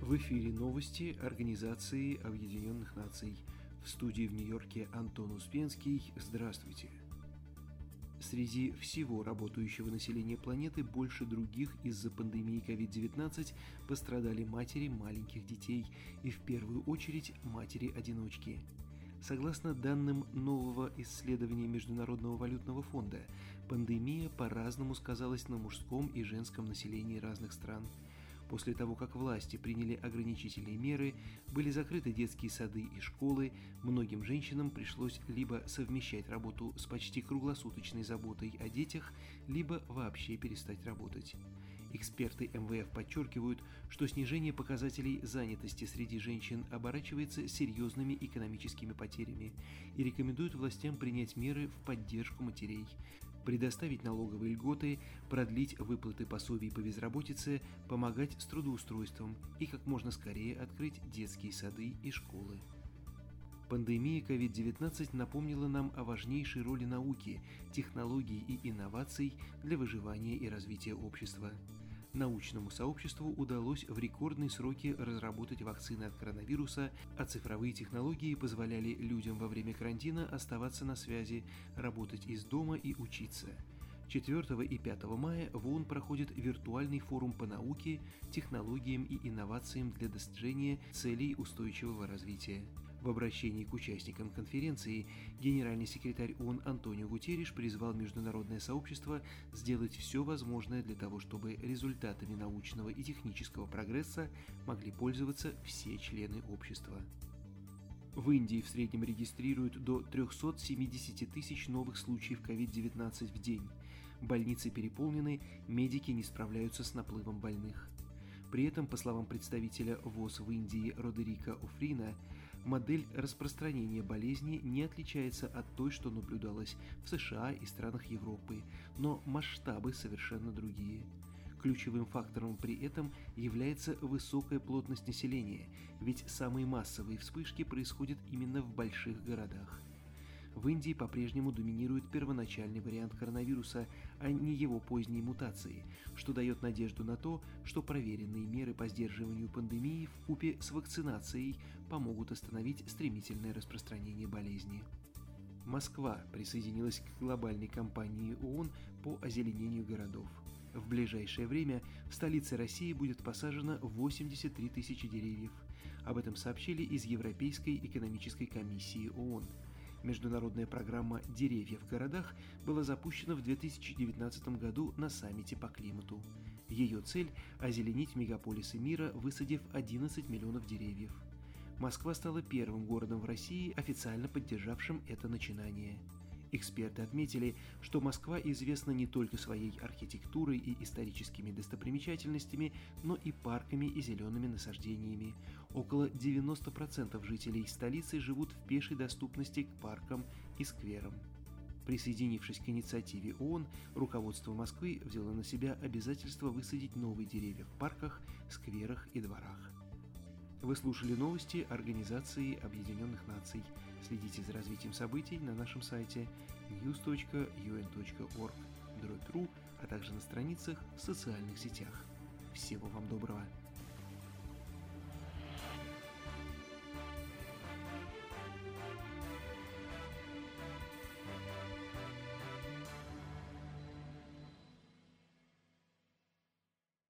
В эфире новости Организации Объединенных Наций. В студии в Нью-Йорке Антон Успенский. Здравствуйте. Среди всего работающего населения планеты больше других из-за пандемии COVID-19 пострадали матери маленьких детей и в первую очередь матери-одиночки. Согласно данным нового исследования Международного валютного фонда, пандемия по-разному сказалась на мужском и женском населении разных стран. После того, как власти приняли ограничительные меры, были закрыты детские сады и школы, многим женщинам пришлось либо совмещать работу с почти круглосуточной заботой о детях, либо вообще перестать работать. Эксперты МВФ подчеркивают, что снижение показателей занятости среди женщин оборачивается серьезными экономическими потерями и рекомендуют властям принять меры в поддержку матерей, предоставить налоговые льготы, продлить выплаты пособий по безработице, помогать с трудоустройством и как можно скорее открыть детские сады и школы. Пандемия COVID-19 напомнила нам о важнейшей роли науки, технологий и инноваций для выживания и развития общества. Научному сообществу удалось в рекордные сроки разработать вакцины от коронавируса, а цифровые технологии позволяли людям во время карантина оставаться на связи, работать из дома и учиться. 4 и 5 мая в ООН проходит виртуальный форум по науке, технологиям и инновациям для достижения целей устойчивого развития. В обращении к участникам конференции генеральный секретарь ООН Антонио Гутерриш призвал международное сообщество сделать все возможное для того, чтобы результатами научного и технического прогресса могли пользоваться все члены общества. В Индии в среднем регистрируют до 370 тысяч новых случаев COVID-19 в день. Больницы переполнены, медики не справляются с наплывом больных. При этом, по словам представителя ВОЗ в Индии Родерика Офрина, модель распространения болезни не отличается от той, что наблюдалось в США и странах Европы, но масштабы совершенно другие. Ключевым фактором при этом является высокая плотность населения, ведь самые массовые вспышки происходят именно в больших городах. В Индии по-прежнему доминирует первоначальный вариант коронавируса, а не его поздние мутации, что дает надежду на то, что проверенные меры по сдерживанию пандемии вкупе с вакцинацией помогут остановить стремительное распространение болезни. Москва присоединилась к глобальной кампании ООН по озеленению городов. В ближайшее время в столице России будет посажено 83 тысячи деревьев. Об этом сообщили из Европейской экономической комиссии ООН. Международная программа «Деревья в городах» была запущена в 2019 году на саммите по климату. Ее цель – озеленить мегаполисы мира, высадив 11 миллионов деревьев. Москва стала первым городом в России, официально поддержавшим это начинание. Эксперты отметили, что Москва известна не только своей архитектурой и историческими достопримечательностями, но и парками и зелеными насаждениями. Около 90% жителей столицы живут в пешей доступности к паркам и скверам. Присоединившись к инициативе ООН, руководство Москвы взяло на себя обязательство высадить новые деревья в парках, скверах и дворах. Вы слушали новости Организации Объединенных Наций. Следите за развитием событий на нашем сайте news.un.org/ru, а также на страницах в социальных сетях. Всего вам доброго!